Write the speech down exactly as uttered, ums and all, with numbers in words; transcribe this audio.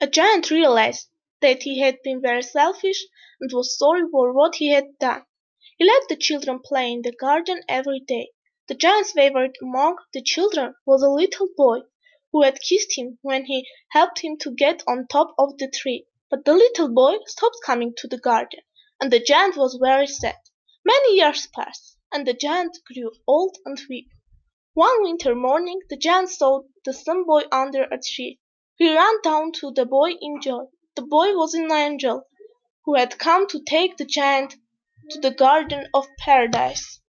A giant realized that he had been very selfish and was sorry for what he had done. He let the children play in the garden every day. The giant's favorite among the children was a little boy, who had kissed him when he helped him to get on top of the tree. But the little boy stopped coming to the garden, and the giant was very sad. Many years passed, and the giant grew old and weak. One winter morning the giant saw the sun boy under a tree. He ran down to the boy in joy. The boy was an angel, who had come to take the giant to the garden of paradise.